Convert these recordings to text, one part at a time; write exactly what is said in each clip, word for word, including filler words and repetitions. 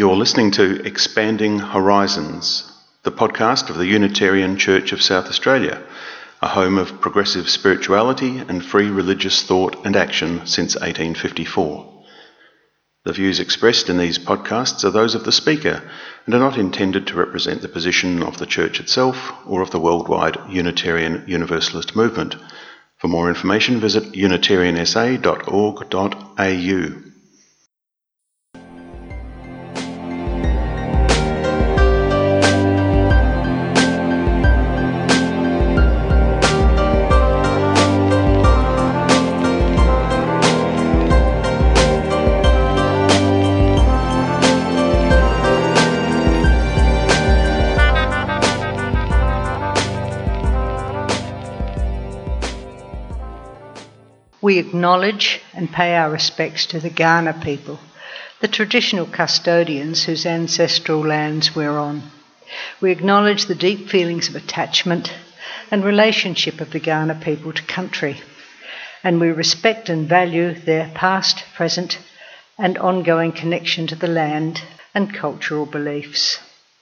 You're listening to Expanding Horizons, the podcast of the Unitarian Church of South Australia, a home of progressive spirituality and free religious thought and action since eighteen fifty-four. The views expressed in these podcasts are those of the speaker and are not intended to represent the position of the Church itself or of the worldwide Unitarian Universalist movement. For more information, visit unitarian s a dot org dot a u. We acknowledge and pay our respects to the Kaurna people, the traditional custodians whose ancestral lands we're on. We acknowledge the deep feelings of attachment and relationship of the Kaurna people to country, and we respect and value their past, present, and ongoing connection to the land and cultural beliefs.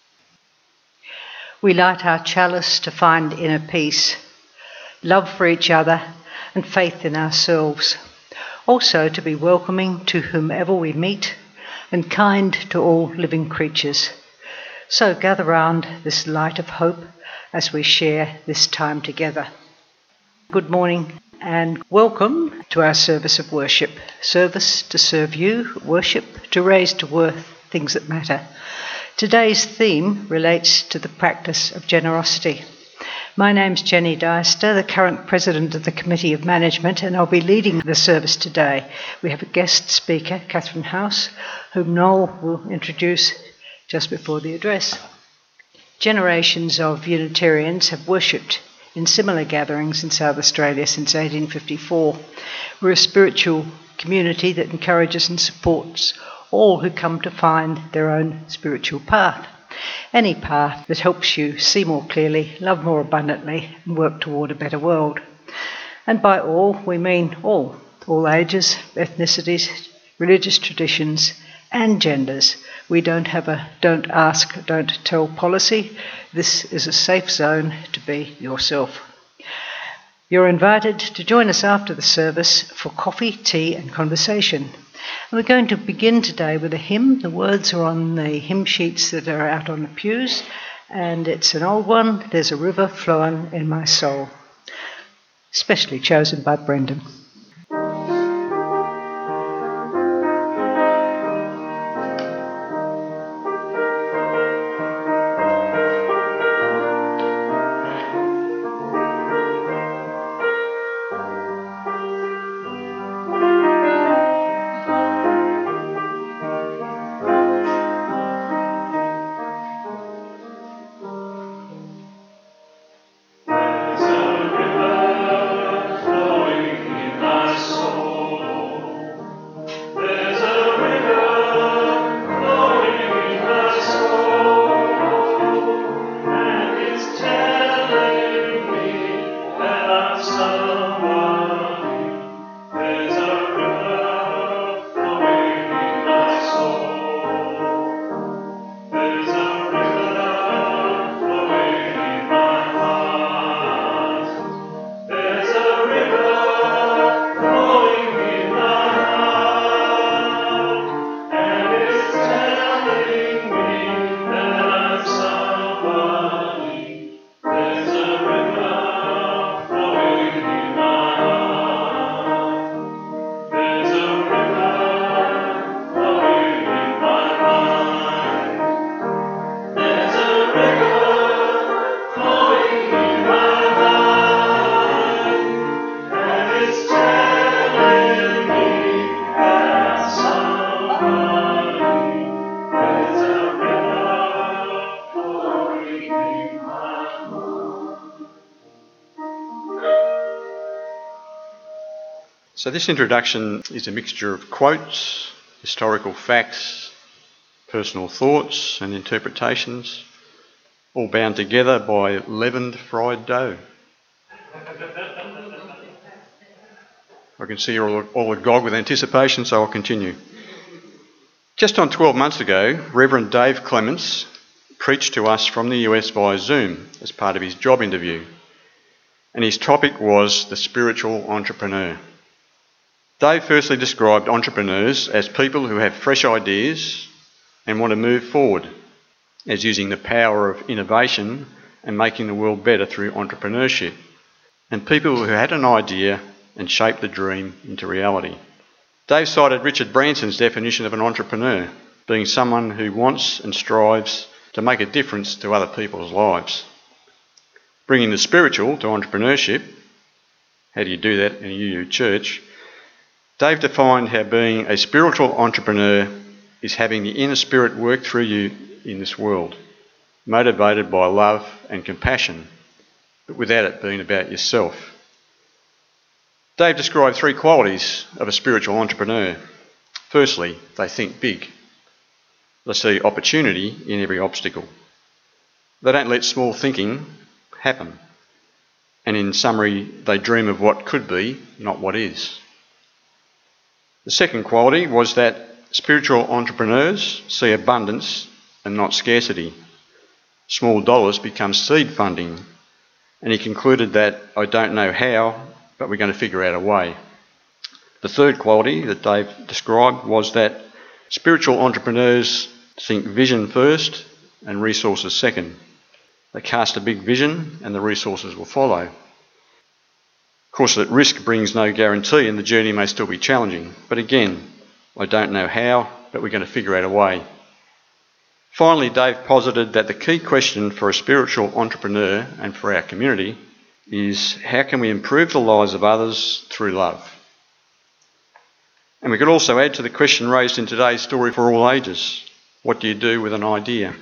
We light our chalice to find inner peace, love for each other, and faith in ourselves. Also to be welcoming to whomever we meet and kind to all living creatures. So gather round this light of hope as we share this time together. Good morning and welcome to our service of worship. Service to serve you, worship to raise to worth things that matter. Today's theme relates to the practice of generosity. My name's Jenny Deister, the current President of the Committee of Management, and I'll be leading the service today. We have a guest speaker, Catherine House, whom Noel will introduce just before the address. Generations of Unitarians have worshipped in similar gatherings in South Australia since eighteen fifty-four. We're a spiritual community that encourages and supports all who come to find their own spiritual path. Any path that helps you see more clearly, love more abundantly, and work toward a better world. And by all, we mean all, all ages, ethnicities, religious traditions, and genders. We don't have a don't ask, don't tell policy. This is a safe zone to be yourself. You're invited to join us after the service for coffee, tea, and conversation. And we're going to begin today with a hymn. The words are on the hymn sheets that are out on the pews, and it's an old one, There's a River Flowing in My Soul, specially chosen by Brendan. So this introduction is a mixture of quotes, historical facts, personal thoughts and interpretations, all bound together by leavened fried dough. I can see you're all, all agog with anticipation, so I'll continue. Just on twelve months ago, Reverend Dave Clements preached to us from the U S via Zoom as part of his job interview, and his topic was the spiritual entrepreneur. Dave firstly described entrepreneurs as people who have fresh ideas and want to move forward, as using the power of innovation and making the world better through entrepreneurship, and people who had an idea and shaped the dream into reality. Dave cited Richard Branson's definition of an entrepreneur, being someone who wants and strives to make a difference to other people's lives. Bringing the spiritual to entrepreneurship, how do you do that in a U U church? Dave defined how being a spiritual entrepreneur is having the inner spirit work through you in this world, motivated by love and compassion, but without it being about yourself. Dave described three qualities of a spiritual entrepreneur. Firstly, they think big. They see opportunity in every obstacle. They don't let small thinking happen. And in summary, they dream of what could be, not what is. The second quality was that spiritual entrepreneurs see abundance and not scarcity. Small dollars become seed funding, and he concluded that, I don't know how, but we're going to figure out a way. The third quality that Dave described was that spiritual entrepreneurs think vision first and resources second. They cast a big vision and the resources will follow. Of course, that risk brings no guarantee and the journey may still be challenging. But again, I don't know how, but we're going to figure out a way. Finally, Dave posited that the key question for a spiritual entrepreneur and for our community is how can we improve the lives of others through love? And we could also add to the question raised in today's story for all ages. What do you do with an idea?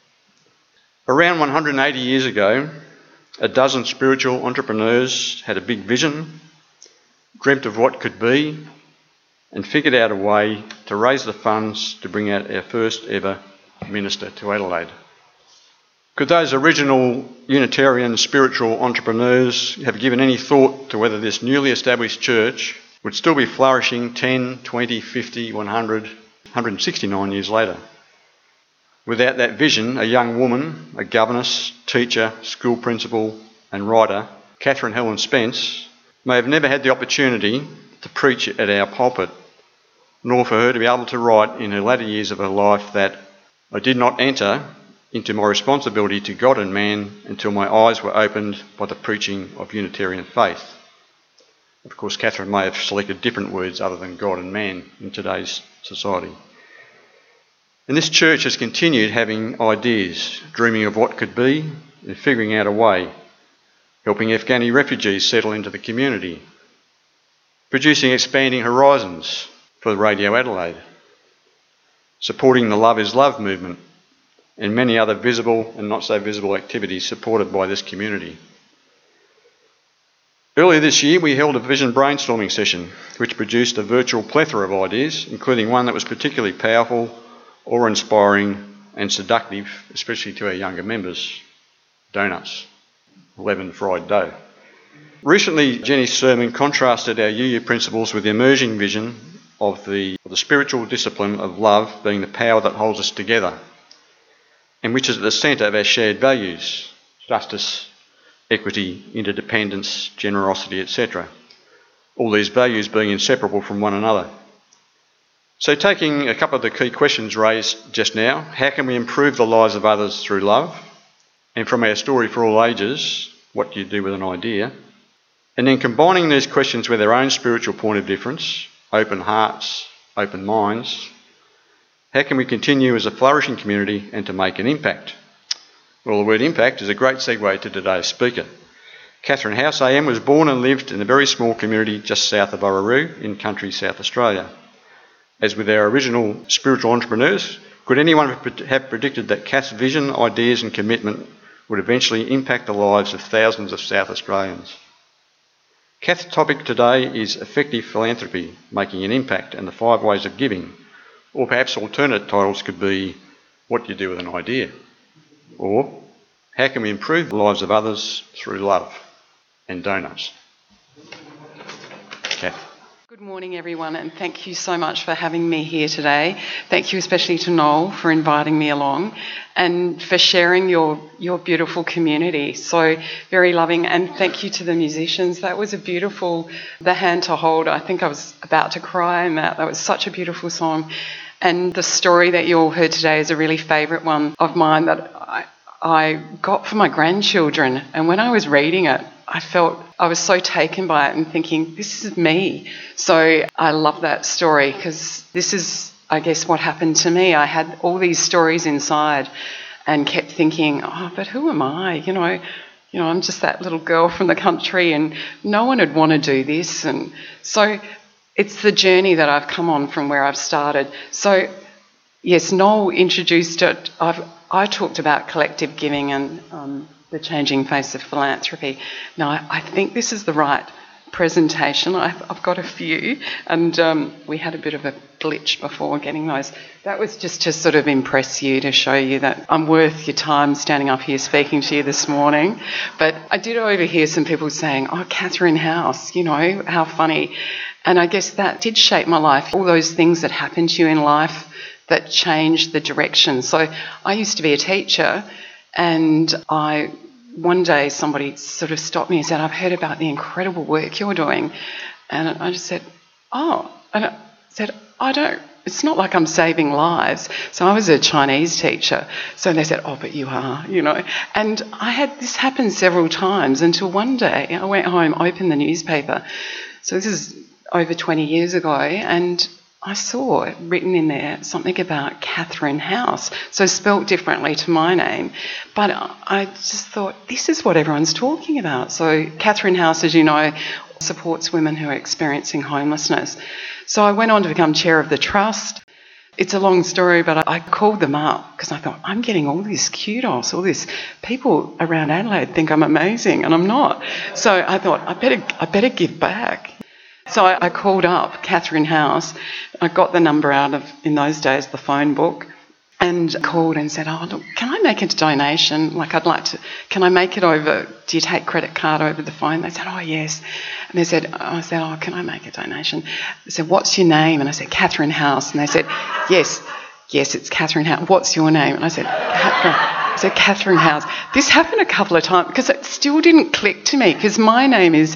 Around one hundred eighty years ago, a dozen spiritual entrepreneurs had a big vision, dreamt of what could be, and figured out a way to raise the funds to bring out our first ever minister to Adelaide. Could those original Unitarian spiritual entrepreneurs have given any thought to whether this newly established church would still be flourishing ten, twenty, fifty, one hundred, one hundred sixty-nine years later? Without that vision, a young woman, a governess, teacher, school principal and writer, Catherine Helen Spence, may have never had the opportunity to preach at our pulpit, nor for her to be able to write in her latter years of her life that I did not enter into my responsibility to God and man until my eyes were opened by the preaching of Unitarian faith. Of course, Catherine may have selected different words other than God and man in today's society. And this church has continued having ideas, dreaming of what could be and figuring out a way, helping Afghani refugees settle into the community, producing Expanding Horizons for Radio Adelaide, supporting the Love is Love movement, and many other visible and not so visible activities supported by this community. Earlier this year, we held a vision brainstorming session, which produced a virtual plethora of ideas, including one that was particularly powerful, awe-inspiring and seductive, especially to our younger members: donuts, leavened fried dough. Recently, Jenny's sermon contrasted our U U principles with the emerging vision of the, of the spiritual discipline of love being the power that holds us together, and which is at the centre of our shared values: justice, equity, interdependence, generosity, et cetera. All these values being inseparable from one another. So taking a couple of the key questions raised just now, how can we improve the lives of others through love? And from our story for all ages, what do you do with an idea? And then combining these questions with our own spiritual point of difference, open hearts, open minds, how can we continue as a flourishing community and to make an impact? Well, the word impact is a great segue to today's speaker. Catherine House A M was born and lived in a very small community just south of Orroroo in country South Australia. As with our original spiritual entrepreneurs, could anyone have predicted that Kath's vision, ideas and commitment would eventually impact the lives of thousands of South Australians? Kath's topic today is effective philanthropy, making an impact, and the five ways of giving. Or perhaps alternate titles could be, what do you do with an idea? Or, how can we improve the lives of others through love and donuts? Kath. Good morning, everyone, and thank you so much for having me here today. Thank you especially to Noel for inviting me along and for sharing your, your beautiful community. So very loving, and thank you to the musicians. That was a beautiful, The Hand to Hold. I think I was about to cry in that. That was such a beautiful song. And the story that you all heard today is a really favourite one of mine that I, I got for my grandchildren. And when I was reading it, I felt I was so taken by it and thinking, this is me. So I love that story because this is, I guess, what happened to me. I had all these stories inside and kept thinking, oh, but who am I? You know, you know, I'm just that little girl from the country and no one would want to do this. And so it's the journey that I've come on from where I've started. So, yes, Noel introduced it. I've, I talked about collective giving and um, the changing face of philanthropy. Now, I, I think this is the right presentation. I've, I've got a few, and um, we had a bit of a glitch before getting those. That was just to sort of impress you, to show you that I'm worth your time standing up here speaking to you this morning. But I did overhear some people saying, oh, Catherine House, you know, how funny. And I guess that did shape my life, all those things that happened to you in life that changed the direction. So I used to be a teacher, and I one day somebody sort of stopped me and said, I've heard about the incredible work you're doing. And I just said, oh, and I said, I don't, it's not like I'm saving lives. So I was a Chinese teacher. So they said, oh, but you are, you know. And I had this happen several times until one day I went home, opened the newspaper. So this is over twenty years ago, and I saw written in there something about Catherine House, so spelt differently to my name. But I just thought, this is what everyone's talking about. So Catherine House, as you know, supports women who are experiencing homelessness. So I went on to become chair of the trust. It's a long story, but I called them up because I thought, I'm getting all this kudos, all this people around Adelaide think I'm amazing, and I'm not. So I thought, I better, I better give back. So I, I called up Catherine House. I got the number out of, in those days, the phone book, and called and said, oh, look, can I make a donation? Like, I'd like to, can I make it over, do you take credit card over the phone? They said, oh, yes. And they said, I said, oh, can I make a donation? They said, what's your name? And I said, Catherine House. And they said, yes, yes, it's Catherine House. What's your name? And I said, Catherine. I said, Catherine House. This happened a couple of times because it still didn't click to me because my name is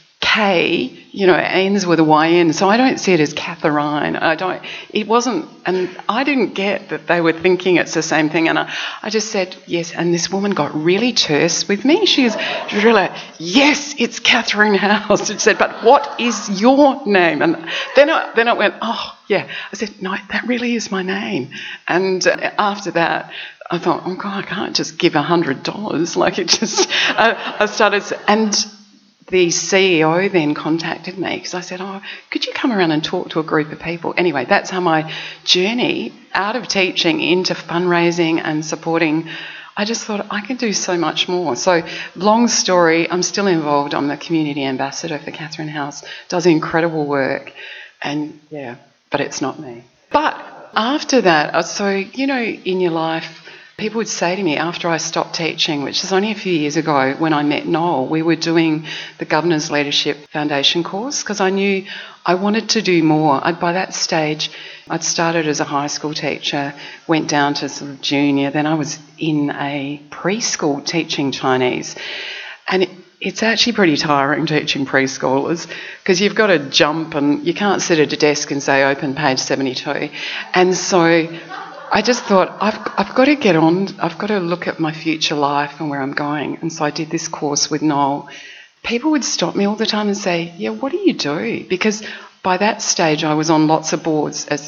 K, you know, ends with a Y N, so I don't see it as Catherine. I don't, it wasn't, and I didn't get that they were thinking it's the same thing, and I, I just said, yes, and this woman got really terse with me. She was, she was really like, yes, it's Catherine House. She said, but what is your name? And then I, then I went, oh, yeah. I said, no, that really is my name. And uh, after that, I thought, oh, God, I can't just give one hundred dollars. Like, it just, I, I started, and the C E O then contacted me because I said, oh, could you come around and talk to a group of people? Anyway, that's how my journey out of teaching into fundraising and supporting, I just thought I could do so much more. So long story, I'm still involved. I'm the community ambassador for Catherine House, does incredible work. And yeah, but it's not me. But after that, so, you know, in your life, people would say to me after I stopped teaching, which is only a few years ago when I met Noel, we were doing the Governor's Leadership Foundation course because I knew I wanted to do more. I'd, by that stage, I'd started as a high school teacher, went down to sort of junior, then I was in a preschool teaching Chinese. And it, it's actually pretty tiring teaching preschoolers because you've got to jump and you can't sit at a desk and say open page seventy-two. And so I just thought, I've, I've got to get on, I've got to look at my future life and where I'm going. And so I did this course with Noel. People would stop me all the time and say, yeah, what do you do? Because by that stage I was on lots of boards, as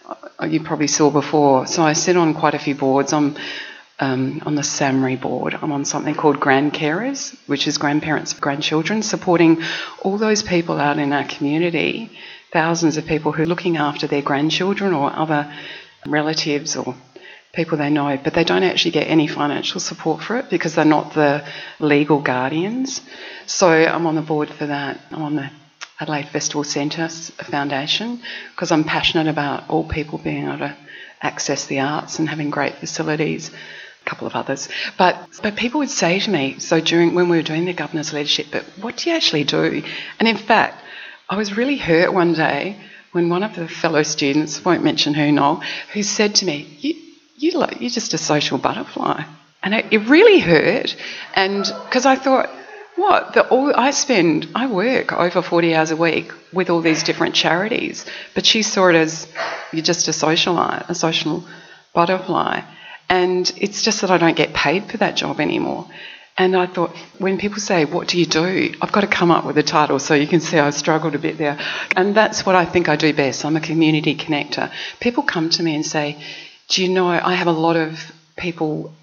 you probably saw before. So I sit on quite a few boards. I'm um, on the SAMRI board. I'm on something called Grand Carers, which is grandparents of grandchildren, supporting all those people out in our community, thousands of people who are looking after their grandchildren or other relatives or people they know, but they don't actually get any financial support for it because they're not the legal guardians. So I'm on the board for that. I'm on the Adelaide Festival Centre Foundation because I'm passionate about all people being able to access the arts and having great facilities, a couple of others. But but people would say to me, so during when we were doing the Governor's Leadership, but what do you actually do? And in fact, I was really hurt one day when one of the fellow students, won't mention who, Noel, who said to me, you, you like, you're just a social butterfly. And it, it really hurt. And because I thought, what? The, all, I spend, I work over forty hours a week with all these different charities, but she saw it as you're just a socialite, a social butterfly. And it's just that I don't get paid for that job anymore. And I thought, when people say, what do you do? I've got to come up with a title, so you can see I've struggled a bit there. And that's what I think I do best. I'm a community connector. People come to me and say, do you know, I have a lot of people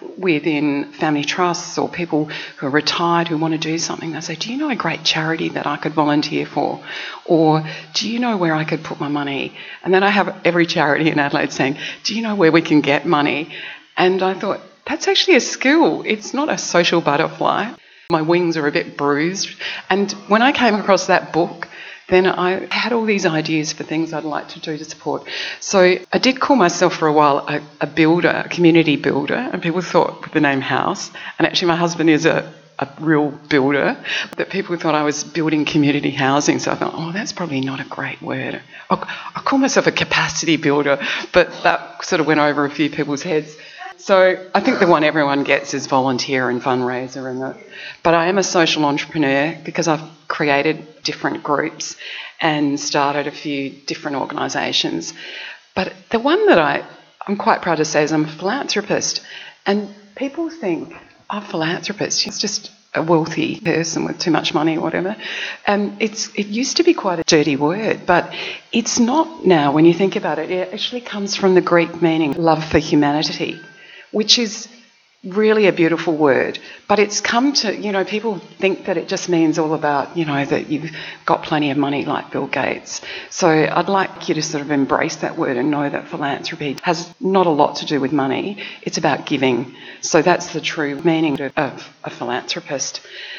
within family trusts or people who are retired who want to do something. They say, do you know a great charity that I could volunteer for? Or do you know where I could put my money? And then I have every charity in Adelaide saying, do you know where we can get money? And I thought, that's actually a skill. It's not a social butterfly. My wings are a bit bruised. And when I came across that book, then I had all these ideas for things I'd like to do to support. So I did call myself for a while a, a builder, a community builder, and people thought with the name House, and actually my husband is a, a real builder, that people thought I was building community housing. So I thought, oh, that's probably not a great word. I'll, I'll call myself a capacity builder, but that sort of went over a few people's heads. So I think the one everyone gets is volunteer and fundraiser. And the, but I am a social entrepreneur because I've created different groups and started a few different organisations. But the one that I, I'm quite proud to say is I'm a philanthropist. And people think, oh, philanthropist, it's just a wealthy person with too much money or whatever. And it's it used to be quite a dirty word, but it's not now when you think about it. It actually comes from the Greek meaning love for humanity, which is really a beautiful word. But it's come to, you know, people think that it just means all about, you know, that you've got plenty of money like Bill Gates. So I'd like you to sort of embrace that word and know that philanthropy has not a lot to do with money. It's about giving. So that's the true meaning of a philanthropist.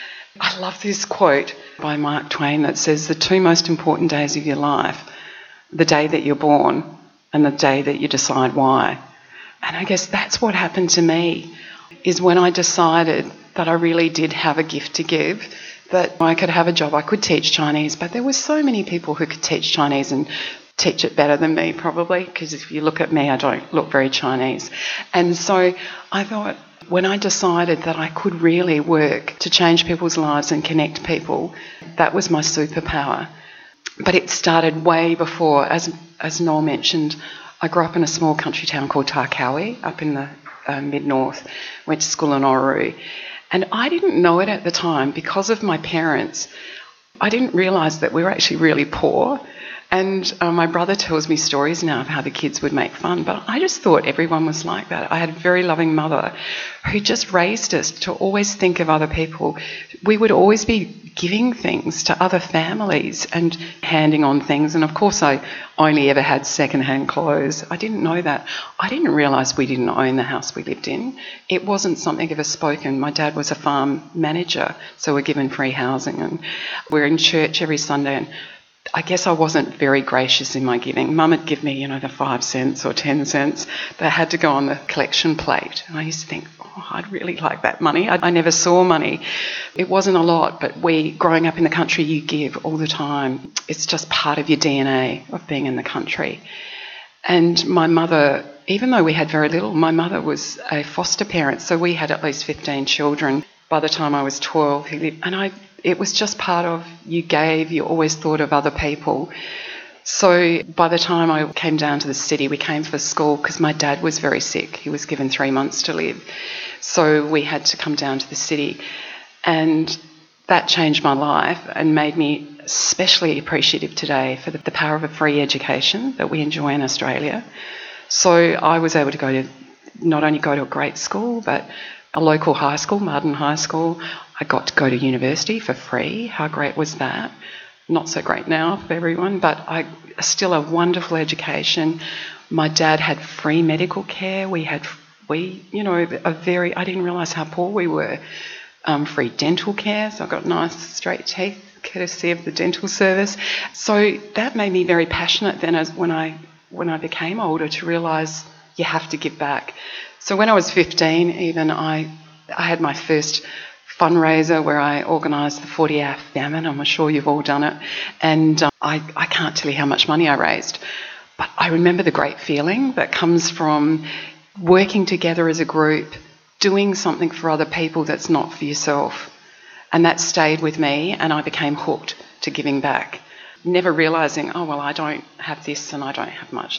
I love this quote by Mark Twain that says, the two most important days of your life, the day that you're born and the day that you decide why. And I guess that's what happened to me, is when I decided that I really did have a gift to give, that I could have a job. I could teach Chinese, but there were so many people who could teach Chinese and teach it better than me probably, because if you look at me, I don't look very Chinese. And so I thought, when I decided that I could really work to change people's lives and connect people, that was my superpower. But it started way before, as as Noel mentioned. I grew up in a small country town called Tarkawi, up in the uh, mid-north, went to school in Oru. And I didn't know it at the time because of my parents. I didn't realise that we were actually really poor. And uh, my brother tells me stories now of how the kids would make fun, but I just thought everyone was like that. I had a very loving mother who just raised us to always think of other people. We would always be giving things to other families and handing on things. And of course, I only ever had second-hand clothes. I didn't know that. I didn't realise we didn't own the house we lived in. It wasn't something ever spoken. My dad was a farm manager, so we're given free housing, and we're in church every Sunday. And I guess I wasn't very gracious in my giving. Mum would give me, you know, the five cents or ten cents that had to go on the collection plate. And I used to think, oh, I'd really like that money. I, I never saw money. It wasn't a lot, but we, growing up in the country, you give all the time. It's just part of your D N A of being in the country. And my mother, even though we had very little, my mother was a foster parent, so we had at least fifteen children. By the time I was twelve, he lived, and I. It was just part of, you gave, you always thought of other people. So by the time I came down to the city, we came for school because my dad was very sick. He was given three months to live. So we had to come down to the city. And that changed my life and made me especially appreciative today for the, the power of a free education that we enjoy in Australia. So I was able to go to, not only go to a great school, but a local high school, Marden High School. I got to go to university for free. How great was that? Not so great now for everyone, but I still a wonderful education. My dad had free medical care. We had, we, you know, a very, I didn't realise how poor we were. Um, free dental care, so I got nice straight teeth, courtesy of the dental service. So that made me very passionate then as when I when I became older to realise you have to give back. So when I was fifteen even, I I had my first fundraiser where I organised the forty-hour famine. I'm sure you've all done it. And uh, I, I can't tell you how much money I raised. But I remember the great feeling that comes from working together as a group, doing something for other people that's not for yourself. And that stayed with me, and I became hooked to giving back, never realising, oh, well, I don't have this and I don't have much.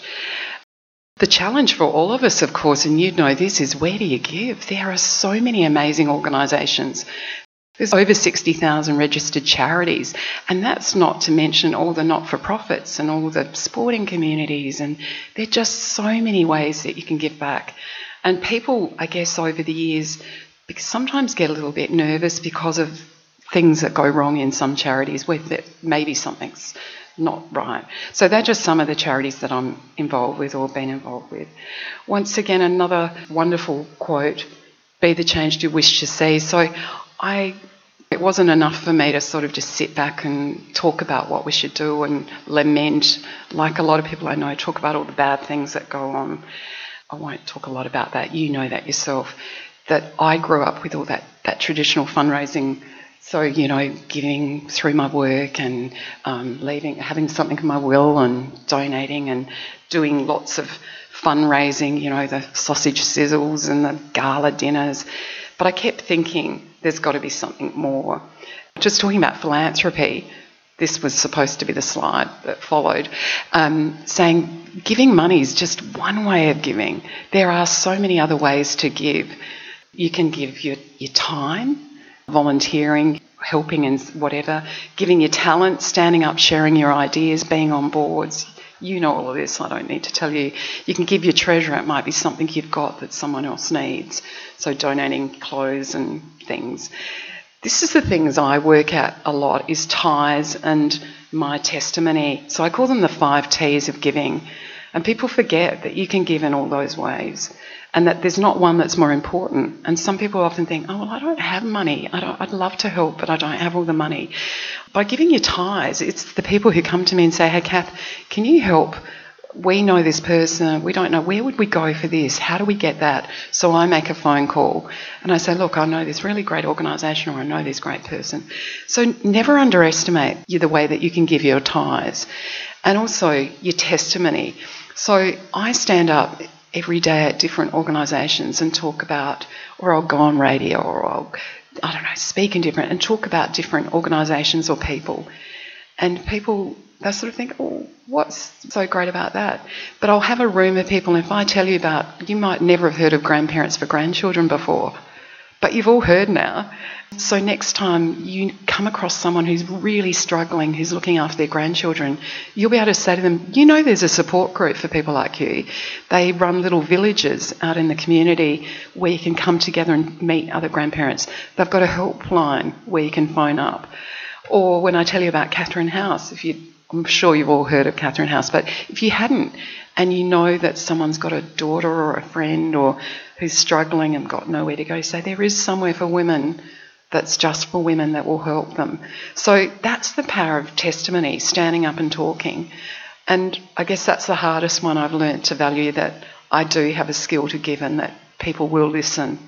The challenge for all of us, of course, and you'd know this, is where do you give? There are so many amazing organisations. There's over sixty thousand registered charities, and that's not to mention all the not-for-profits and all the sporting communities, and there are just so many ways that you can give back. And people, I guess, over the years, sometimes get a little bit nervous because of things that go wrong in some charities where maybe something's not right. So they're just some of the charities that I'm involved with or been involved with. Once again, another wonderful quote, be the change you wish to see. So I, it wasn't enough for me to sort of just sit back and talk about what we should do and lament, like a lot of people I know talk about all the bad things that go on. I won't talk a lot about that, you know that yourself, that I grew up with all that, that traditional fundraising. So, you know, giving through my work and um, leaving, having something in my will and donating and doing lots of fundraising, you know, the sausage sizzles and the gala dinners. But I kept thinking there's got to be something more. Just talking about philanthropy, this was supposed to be the slide that followed, um, saying giving money is just one way of giving. There are so many other ways to give. You can give your, your time, volunteering, helping in whatever, giving your talent, standing up, sharing your ideas, being on boards. You know all of this, I don't need to tell you. You can give your treasure, it might be something you've got that someone else needs. So donating clothes and things. This is the things I work at a lot, is tithes and my testimony. So I call them the five T's of giving. And people forget that you can give in all those ways and that there's not one that's more important. And some people often think, oh, well, I don't have money. I don't, I'd love to help, but I don't have all the money. By giving your tithes, it's the people who come to me and say, hey, Kath, can you help? We know this person. We don't know. Where would we go for this? How do we get that? So I make a phone call and I say, look, I know this really great organisation or I know this great person. So never underestimate the way that you can give your tithes and also your testimony. So I stand up every day at different organisations and talk about, or I'll go on radio or I'll, I don't know, speak in different, and talk about different organisations or people. And people, they sort of think, oh, what's so great about that? But I'll have a room of people, and if I tell you about, you might never have heard of Grandparents for Grandchildren before, but you've all heard now. So next time you come across someone who's really struggling, who's looking after their grandchildren, you'll be able to say to them, you know there's a support group for people like you. They run little villages out in the community where you can come together and meet other grandparents. They've got a helpline where you can phone up. Or when I tell you about Catherine House, if you, I'm sure you've all heard of Catherine House, but if you hadn't, and you know that someone's got a daughter or a friend or who's struggling and got nowhere to go, say there is somewhere for women that's just for women that will help them. So that's the power of testimony, standing up and talking. And I guess that's the hardest one I've learnt to value, that I do have a skill to give and that people will listen.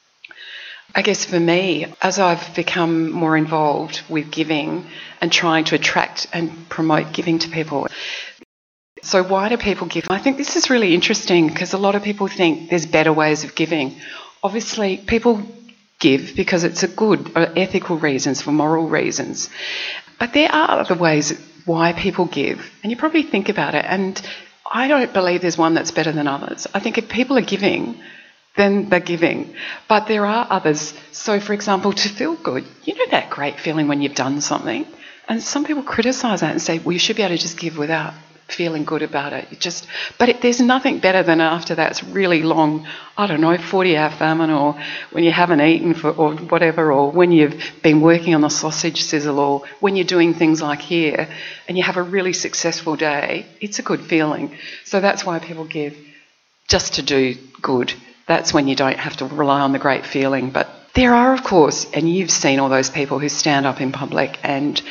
I guess for me, as I've become more involved with giving and trying to attract and promote giving to people, so why do people give? I think this is really interesting because a lot of people think there's better ways of giving. Obviously, people give because it's a good, or ethical reasons, for moral reasons. But there are other ways why people give, and you probably think about it, and I don't believe there's one that's better than others. I think if people are giving, then they're giving. But there are others. So, for example, to feel good, you know that great feeling when you've done something? And some people criticise that and say, well, you should be able to just give without feeling good about it. It just, but it, there's nothing better than after that's really long, I don't know, forty-hour famine, or when you haven't eaten for, or whatever, or when you've been working on the sausage sizzle, or when you're doing things like here and you have a really successful day. It's a good feeling. So that's why people give, just to do good. That's when you don't have to rely on the great feeling. But there are, of course, and you've seen all those people who stand up in public and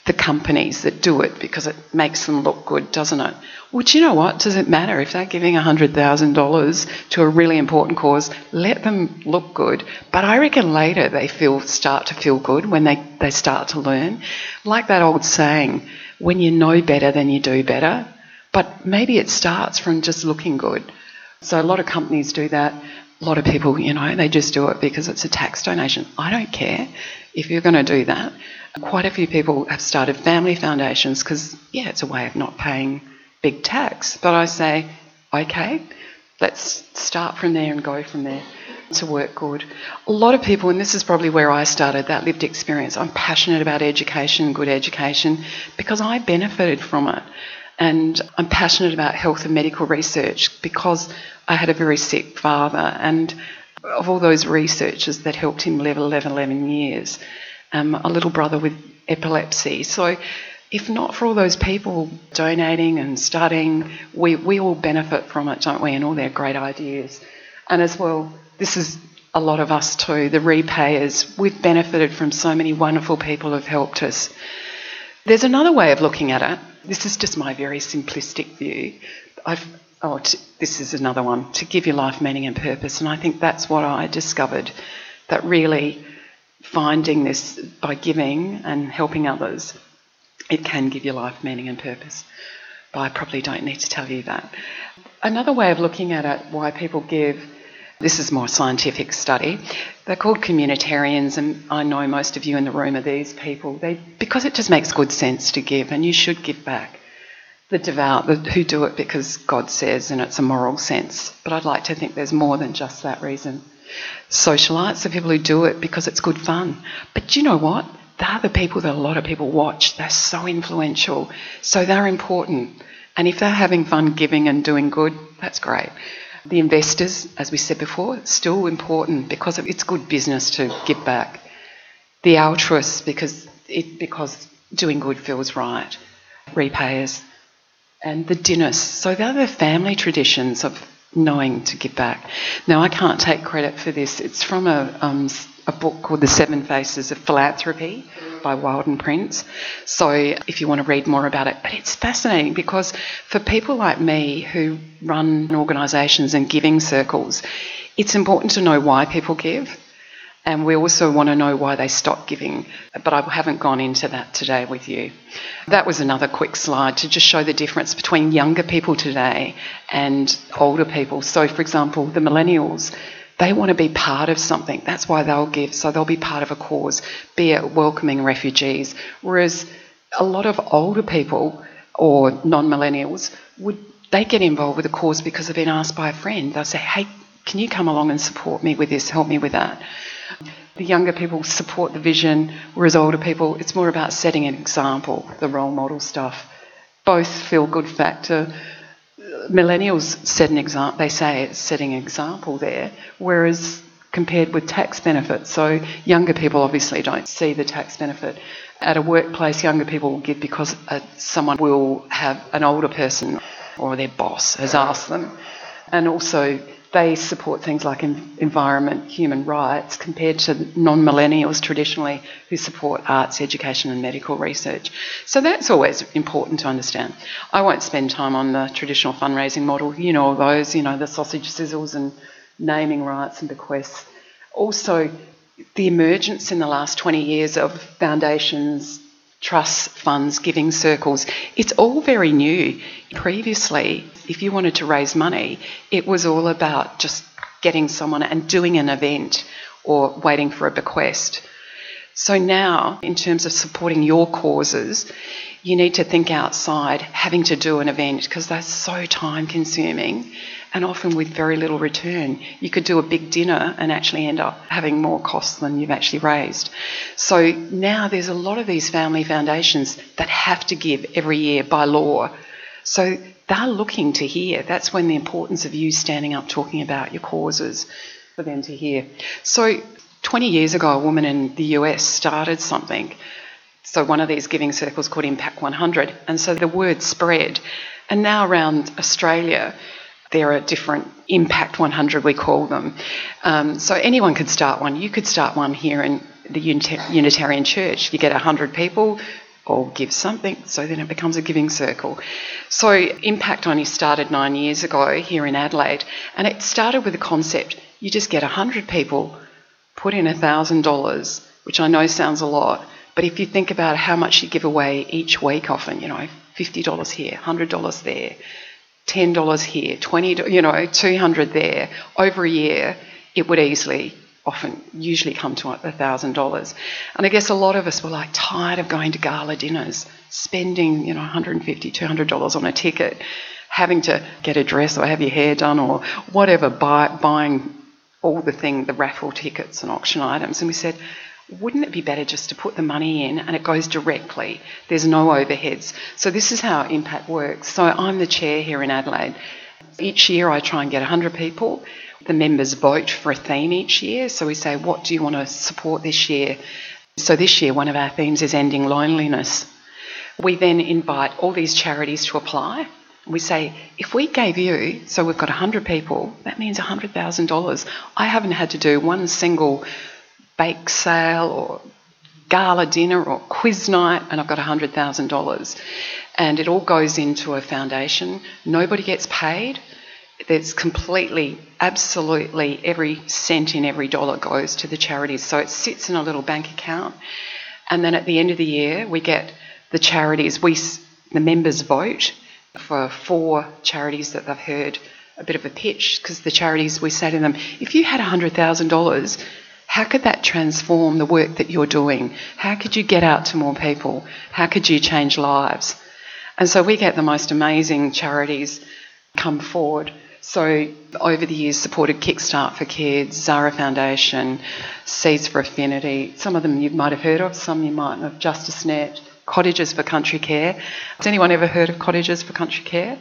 the companies that do it because it makes them look good, doesn't it? Well, do you know what? Does it matter if they're giving one hundred thousand dollars to a really important cause? Let them look good. But I reckon later they feel start to feel good when they, they start to learn. Like that old saying, when you know better, then you do better. But maybe it starts from just looking good. So a lot of companies do that. A lot of people, you know, they just do it because it's a tax donation. I don't care if you're going to do that. Quite a few people have started family foundations because, yeah, it's a way of not paying big tax. But I say, okay, let's start from there and go from there to work good. A lot of people, and this is probably where I started, that lived experience. I'm passionate about education, good education, because I benefited from it. And I'm passionate about health and medical research because I had a very sick father, and of all those researchers that helped him live eleven, eleven years, um, a little brother with epilepsy. So if not for all those people donating and studying, we, we all benefit from it, don't we, and all their great ideas. And as well, this is a lot of us too, the repayers. We've benefited from so many wonderful people who have helped us. There's another way of looking at it. This is just my very simplistic view. I've, oh, t- this is another one, to give your life meaning and purpose. And I think that's what I discovered, that really finding this by giving and helping others, it can give your life meaning and purpose. But I probably don't need to tell you that. Another way of looking at it, why people give, this is more scientific study. They're called communitarians, and I know most of you in the room are these people. They, because it just makes good sense to give, and you should give back. The devout, the, who do it because God says, and it's a moral sense. But I'd like to think there's more than just that reason. Socialites are people who do it because it's good fun. But do you know what? They're the people that a lot of people watch. They're so influential. So they're important. And if they're having fun giving and doing good, that's great. The investors, as we said before, it's still important because it's good business to give back. The altruists, because it because doing good feels right. Repayers. And the dynists. So they're the family traditions of knowing to give back. Now, I can't take credit for this. It's from a um, a book called The Seven Faces of Philanthropy by Wilden Prince. So if you want to read more about it. But it's fascinating because for people like me who run organisations and giving circles, it's important to know why people give. And we also want to know why they stop giving. But I haven't gone into that today with you. That was another quick slide to just show the difference between younger people today and older people. So, for example, the millennials, they want to be part of something. That's why they'll give. So they'll be part of a cause, be it welcoming refugees. Whereas a lot of older people or non-millennials, would they get involved with a cause because they've been asked by a friend. They'll say, hey, can you come along and support me with this, help me with that? The younger people support the vision, whereas older people, it's more about setting an example, the role model stuff. Both feel good factor. Millennials set an example, they say it's setting an example there, whereas compared with tax benefits, so younger people obviously don't see the tax benefit. At a workplace, younger people will give because uh, someone will have an older person or their boss has asked them. And also they support things like environment, human rights, compared to non-millennials traditionally who support arts, education and medical research. So that's always important to understand. I won't spend time on the traditional fundraising model. You know all those, you know, the sausage sizzles and naming rights and bequests. Also, the emergence in the last twenty years of foundations, trusts, funds, giving circles, it's all very new. Previously, if you wanted to raise money, it was all about just getting someone and doing an event or waiting for a bequest. So now, in terms of supporting your causes, you need to think outside having to do an event because they're so time consuming and often with very little return. You could do a big dinner and actually end up having more costs than you've actually raised. So now there's a lot of these family foundations that have to give every year by law. So they're looking to hear. That's when the importance of you standing up talking about your causes for them to hear. So twenty years ago, a woman in the U S started something. So one of these giving circles called Impact one hundred. And so the word spread. And now around Australia, there are different Impact one hundred, we call them. Um, so anyone could start one. You could start one here in the Unitarian Church. You get one hundred people, or give something, so then it becomes a giving circle. So Impact only started nine years ago here in Adelaide, and it started with the concept, you just get one hundred people, put in one thousand dollars, which I know sounds a lot, but if you think about how much you give away each week often, you know, fifty dollars here, one hundred dollars there, ten dollars here, twenty dollars, you know, two hundred dollars there, over a year, it would easily often usually come to one thousand dollars. And I guess a lot of us were like tired of going to gala dinners, spending, you know, one hundred fifty dollars, two hundred dollars on a ticket, having to get a dress or have your hair done or whatever, buy, buying all the thing, the raffle tickets and auction items. And we said, wouldn't it be better just to put the money in and it goes directly? There's no overheads. So this is how Impact works. So I'm the chair here in Adelaide. Each year I try and get one hundred people. The members vote for a theme each year. So we say, what do you want to support this year? So this year, one of our themes is ending loneliness. We then invite all these charities to apply. We say, if we gave you, so we've got one hundred people, that means one hundred thousand dollars. I haven't had to do one single bake sale or gala dinner or quiz night, and I've got one hundred thousand dollars. And it all goes into a foundation. Nobody gets paid. There's completely, absolutely every cent in every dollar goes to the charities. So it sits in a little bank account. And then at the end of the year, we get the charities, we, the members vote for four charities that they've heard a bit of a pitch, because the charities, we say to them, if you had one hundred thousand dollars, how could that transform the work that you're doing? How could you get out to more people? How could you change lives? And so we get the most amazing charities come forward. So over the years supported Kickstart for Kids, Zara Foundation, Seeds for Affinity. Some of them you might have heard of, some you might not have. Justice Net, Cottages for Country Care. Has anyone ever heard of Cottages for Country Care?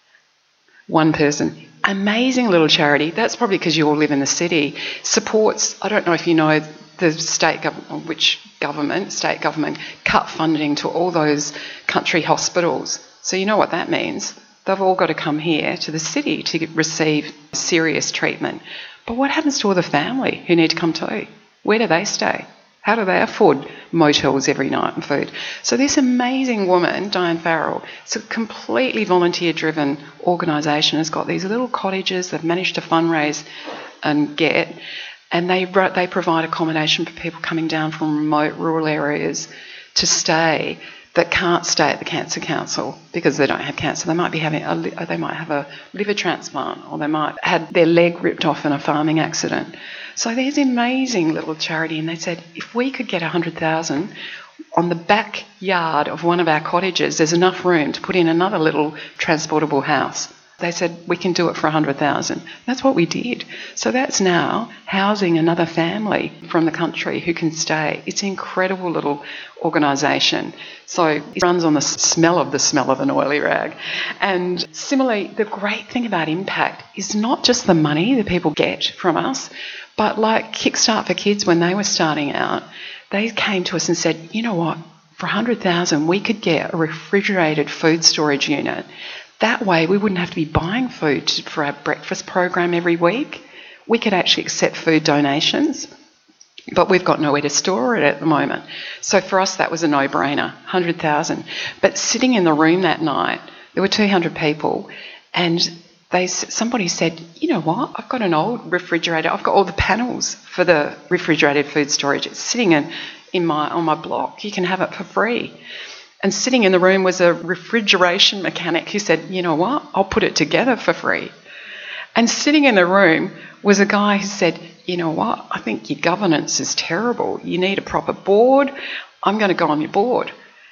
One person. Amazing little charity. That's probably because you all live in the city. Supports, I don't know if you know, the state government, which government, state government, cut funding to all those country hospitals. So you know what that means. They've all got to come here to the city to receive serious treatment. But what happens to all the family who need to come too? Where do they stay? How do they afford motels every night and food? So this amazing woman, Diane Farrell, it's a completely volunteer-driven organisation, has got these little cottages they've managed to fundraise and get, and they they provide accommodation for people coming down from remote rural areas to stay that can't stay at the Cancer Council because they don't have cancer. They might be having a, they might have a liver transplant, or they might have had their leg ripped off in a farming accident. So there's an amazing little charity, and they said, if we could get one hundred thousand on the backyard of one of our cottages, there's enough room to put in another little transportable house. They said, we can do it for one hundred thousand. That's what we did. So that's now housing another family from the country who can stay. It's an incredible little organisation. So it runs on the smell of the smell of an oily rag. And similarly, the great thing about Impact is not just the money that people get from us, but like Kickstart for Kids, when they were starting out, they came to us and said, you know what, for one hundred thousand we could get a refrigerated food storage unit. That way we wouldn't have to be buying food for our breakfast program every week. We could actually accept food donations, but we've got nowhere to store it at the moment. So for us that was a no-brainer, one hundred thousand. But sitting in the room that night, there were two hundred people, and they somebody said, you know what, I've got an old refrigerator, I've got all the panels for the refrigerated food storage. It's sitting in, in my on my block. You can have it for free. And sitting in the room was a refrigeration mechanic who said, you know what, I'll put it together for free. And sitting in the room was a guy who said, you know what, I think your governance is terrible. You need a proper board. I'm going to go on your board.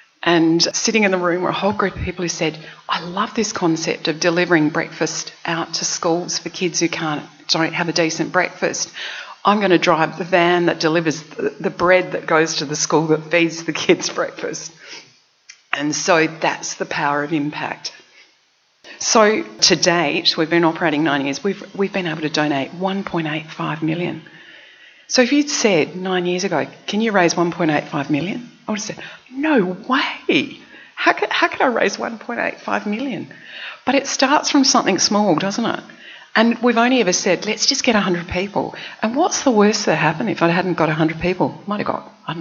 And sitting in the room were a whole group of people who said, I love this concept of delivering breakfast out to schools for kids who can't, don't have a decent breakfast. I'm going to drive the van that delivers the, the bread that goes to the school that feeds the kids breakfast. And so that's the power of Impact. So to date, we've been operating nine years, we've we've been able to donate one point eight five million. So if you'd said nine years ago, can you raise one point eight five million? I would have said, no way. How could, how could I raise one point eight five million? But it starts from something small, doesn't it? And we've only ever said, let's just get one hundred people. And what's the worst that happened if I hadn't got one hundred people? Might have got, I don't know,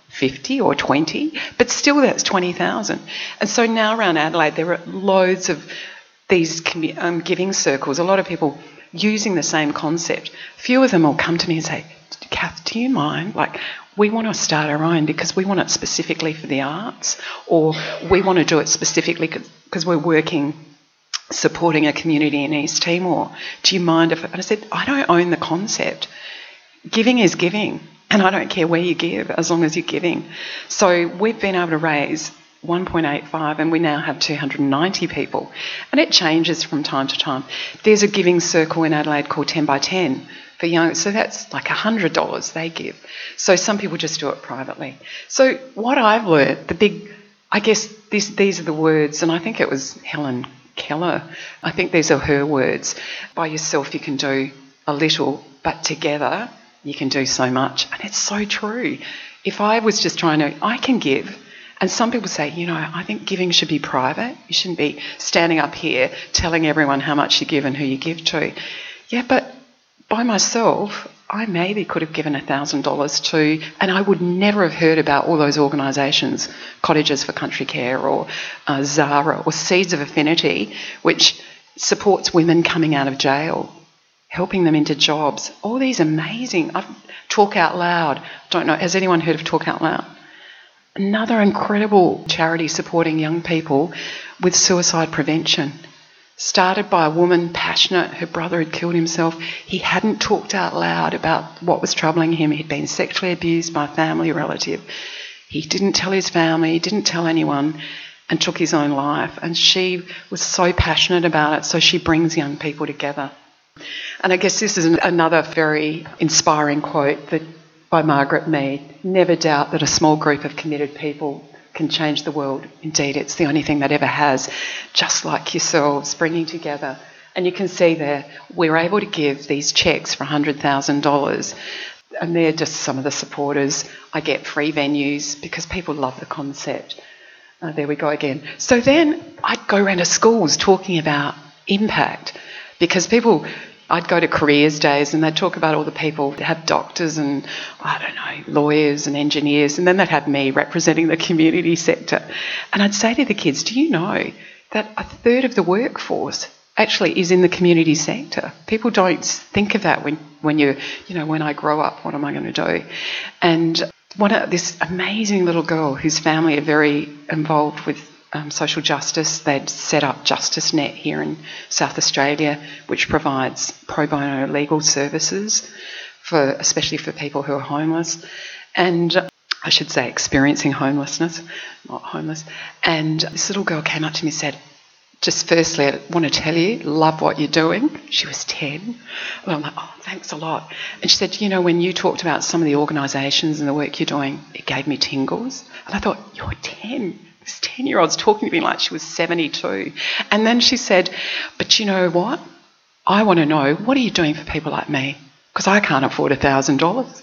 fifty or twenty, but still that's twenty thousand. And so now around Adelaide there are loads of these commu- um, giving circles, a lot of people using the same concept. A few of them will come to me and say, Kath, do you mind? Like, we want to start our own because we want it specifically for the arts, or we want to do it specifically because we're working, supporting a community in East Timor. Do you mind if... And I said, I don't own the concept. Giving is giving, and I don't care where you give as long as you're giving. So we've been able to raise one point eight five and we now have two hundred ninety people, and it changes from time to time. There's a giving circle in Adelaide called ten by ten for young, so that's like one hundred dollars they give. So some people just do it privately. So what I've learnt, the big, I guess this, these are the words, and I think it was Helen Keller, I think these are her words. By yourself you can do a little, but together you can do so much. And it's so true. If I was just trying to, I can give. And some people say, you know, I think giving should be private. You shouldn't be standing up here telling everyone how much you give and who you give to. Yeah, but by myself, I maybe could have given one thousand dollars to, and I would never have heard about all those organisations, Cottages for Country Care or uh, Zara or Seeds of Affinity, which supports women coming out of jail, helping them into jobs. All these amazing, I've, Talk Out Loud. Don't know, has anyone heard of Talk Out Loud? Another incredible charity supporting young people with suicide prevention. Started by a woman passionate, her brother had killed himself. He hadn't talked out loud about what was troubling him. He'd been sexually abused by a family relative. He didn't tell his family, didn't tell anyone, and took his own life. And she was so passionate about it, so she brings young people together. And I guess this is another very inspiring quote that by Margaret Mead. Never doubt that a small group of committed people can change the world. Indeed, it's the only thing that ever has, just like yourselves, bringing together. And you can see there, we're able to give these cheques for one hundred thousand dollars, and they're just some of the supporters. I get free venues because people love the concept. Uh, there we go again. So then I'd go around to schools talking about impact, because people... I'd go to careers days and they'd talk about all the people that have doctors and, I don't know, lawyers and engineers, and then they'd have me representing the community sector. And I'd say to the kids, do you know that a third of the workforce actually is in the community sector? People don't think of that when, when you're, you know, when I grow up, what am I going to do? And one of this amazing little girl whose family are very involved with Um, social justice. They'd set up Justice Net here in South Australia, which provides pro bono legal services for, especially for people who are homeless, and uh, I should say experiencing homelessness, not homeless. And this little girl came up to me and said, just firstly, I want to tell you, love what you're doing. She was ten. And I'm like, oh, thanks a lot. And she said, you know, when you talked about some of the organisations and the work you're doing, it gave me tingles. And I thought, you're ten. This ten-year-old's talking to me like she was seventy-two. And then she said, but you know what? I want to know, what are you doing for people like me? Because I can't afford one thousand dollars.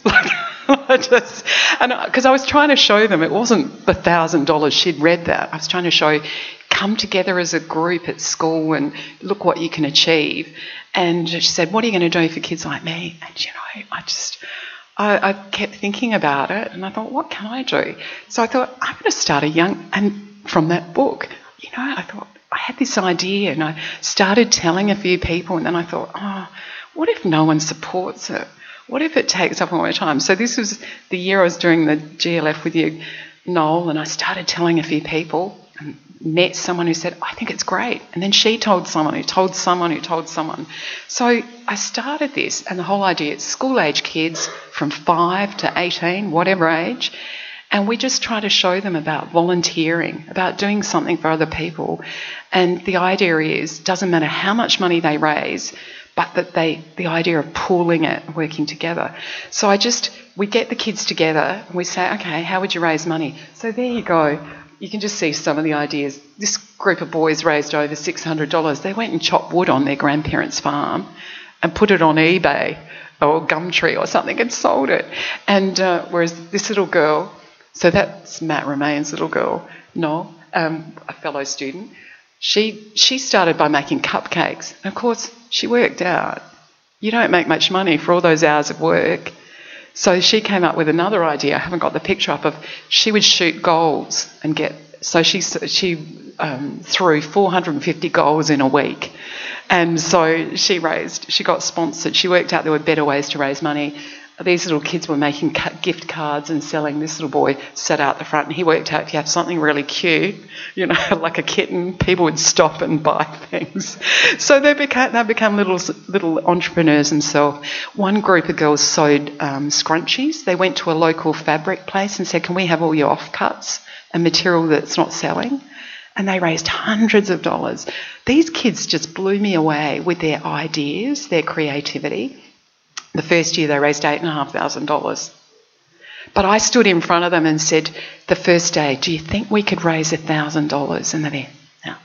I just, and because I was trying to show them, it wasn't the one thousand dollars. She'd read that. I was trying to show, come together as a group at school and look what you can achieve. And she said, what are you going to do for kids like me? And, you know, I just... I, I kept thinking about it and I thought, what can I do? So I thought, I'm going to start a young... And from that book, you know, I thought, I had this idea and I started telling a few people, and then I thought, oh, what if no one supports it? What if it takes up all my time? So this was the year I was doing the G L F with you, Noel, and I started telling a few people and met someone who said, I think it's great. And then she told someone who told someone who told someone. So I started this, and the whole idea, it's school-age kids from five to eighteen, whatever age, and we just try to show them about volunteering, about doing something for other people. And the idea is, doesn't matter how much money they raise, but that they, the idea of pooling it, working together. So I just, we get the kids together and we say, okay, how would you raise money? So there you go. You can just see some of the ideas. This group of boys raised over six hundred dollars. They went and chopped wood on their grandparents' farm and put it on eBay or Gumtree or something and sold it. And uh, whereas this little girl, so that's Matt Romain's little girl, Noel, um, a fellow student, she she started by making cupcakes. And of course, she worked out, you don't make much money for all those hours of work So she came up with another idea. I haven't got the picture up of she would shoot goals and get. So she she um, threw four hundred fifty goals in a week, and so she raised. She got sponsored. She worked out there were better ways to raise money. These little kids were making gift cards and selling. This little boy sat out the front and he worked out if you have something really cute, you know, like a kitten, people would stop and buy things. So they became they become little little entrepreneurs themselves. One group of girls sewed um, scrunchies. They went to a local fabric place and said, "Can we have all your offcuts and material that's not selling?" And they raised hundreds of dollars. These kids just blew me away with their ideas, their creativity. The first year they raised eight thousand five hundred dollars. But I stood in front of them and said, the first day, "Do you think we could raise one thousand dollars? And they went, "No."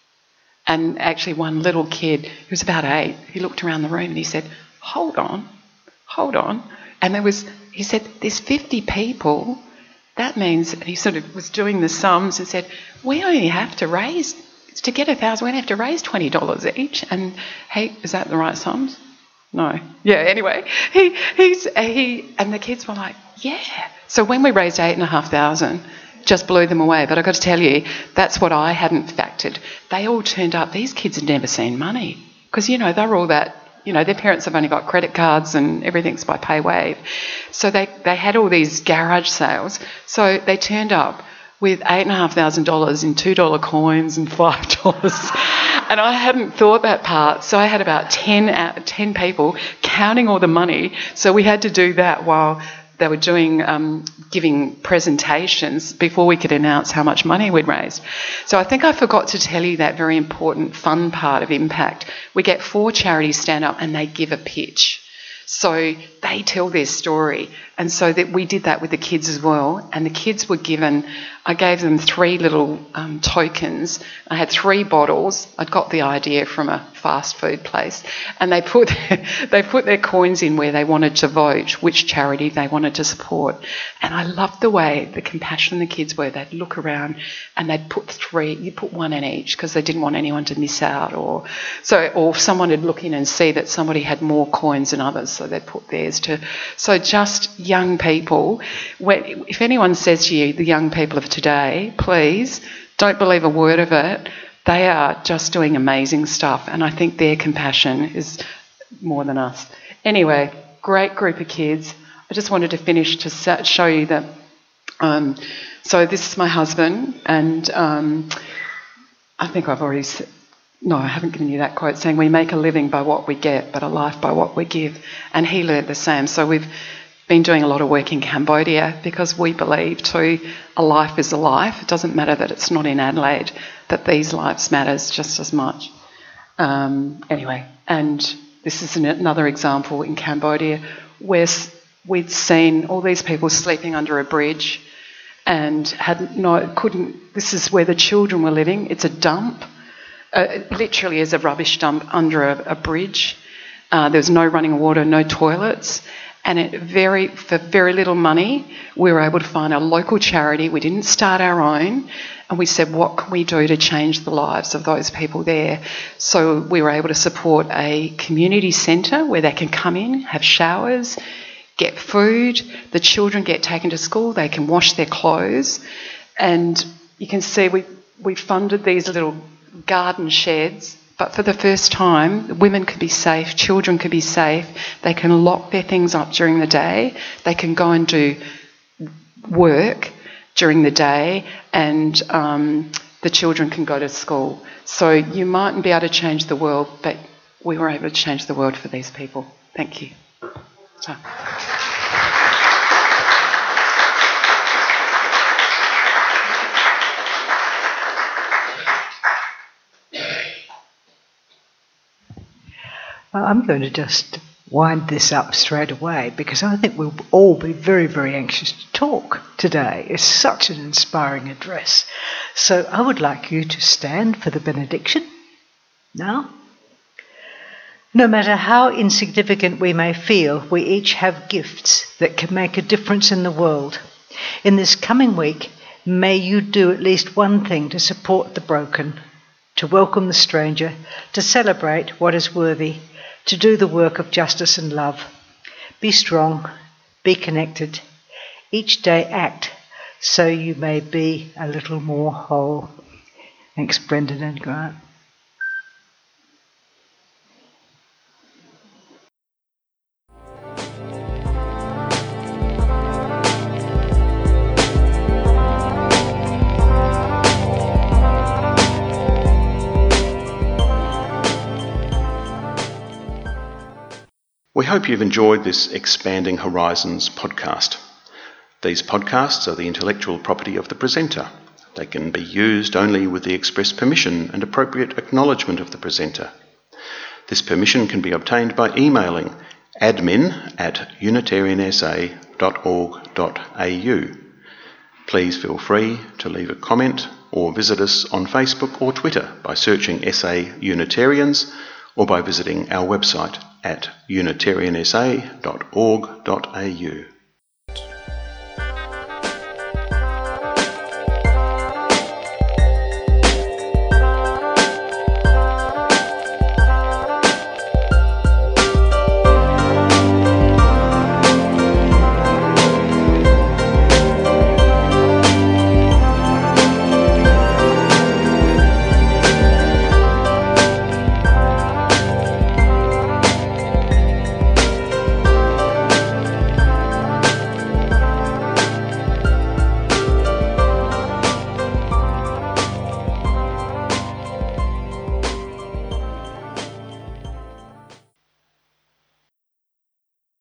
And actually one little kid, he was about eight, he looked around the room and he said, hold on, hold on. And there was, he said, "There's fifty people. That means," and he sort of was doing the sums and said, "We only have to raise, to get a thousand, we only have to raise twenty dollars each." And hey, is that the right sums? No. Yeah, anyway, he he's he and the kids were like, yeah. So when we raised eight and a half thousand, just blew them away. But I've got to tell you, that's what I hadn't factored. They all turned up. These kids had never seen money because, you know, they were all that, you know, their parents have only got credit cards and everything's by PayWave. So they, they had all these garage sales. So they turned up with eight and a half thousand dollars in two dollar coins and five dollars. And I hadn't thought that part, so I had about ten, ten people counting all the money. So we had to do that while they were doing um, giving presentations before we could announce how much money we'd raised. So I think I forgot to tell you that very important fun part of Impact. We get four charities stand up and they give a pitch. So they tell their story. And so that we did that with the kids as well. And the kids were given, I gave them three little um, tokens. I had three bottles. I'd got the idea from a fast food place. And they put they put their coins in where they wanted to vote, which charity they wanted to support. And I loved the way the compassion the kids were. They'd look around and they'd put three, you put one in each because they didn't want anyone to miss out. Or so, or someone would look in and see that somebody had more coins than others, so they'd put theirs to. So just young people, when, if anyone says to you, the young people of today, please don't believe a word of it. They are just doing amazing stuff, and I think their compassion is more than us. Anyway, great group of kids. I just wanted to finish to show you that. Um, so this is my husband, and um, I think I've already said, no, I haven't given you that quote, saying we make a living by what we get, but a life by what we give. And he learned the same. So we've been doing a lot of work in Cambodia because we believe too a life is a life. It doesn't matter that it's not in Adelaide, that these lives matters just as much. Um, anyway, and this is an, another example in Cambodia where we'd seen all these people sleeping under a bridge and had no, couldn't, this is where the children were living. It's a dump. Uh, literally is a rubbish dump under a, a bridge. Uh, there was no running water, no toilets. And it very, for very little money, we were able to find a local charity. We didn't start our own. And we said, what can we do to change the lives of those people there? So we were able to support a community centre where they can come in, have showers, get food. The children get taken to school. They can wash their clothes. And you can see we, we funded these little garden sheds. But for the first time, women could be safe, children could be safe. They can lock their things up during the day. They can go and do work during the day, and um, the children can go to school. So you mightn't be able to change the world, but we were able to change the world for these people. Thank you. So. I'm going to just wind this up straight away because I think we'll all be very, very anxious to talk today. It's such an inspiring address. So I would like you to stand for the benediction now. No matter how insignificant we may feel, we each have gifts that can make a difference in the world. In this coming week, may you do at least one thing to support the broken, to welcome the stranger, to celebrate what is worthy, to do the work of justice and love. Be strong, Be connected. Each day act so you may be a little more whole. Thanks, Brendan and Grant. We hope you've enjoyed this Expanding Horizons podcast. These podcasts are the intellectual property of the presenter. They can be used only with the express permission and appropriate acknowledgement of the presenter. This permission can be obtained by emailing admin at unitarian s a dot org dot a u. Please feel free to leave a comment or visit us on Facebook or Twitter by searching S A Unitarians or by visiting our website at unitarian s a dot org dot a u.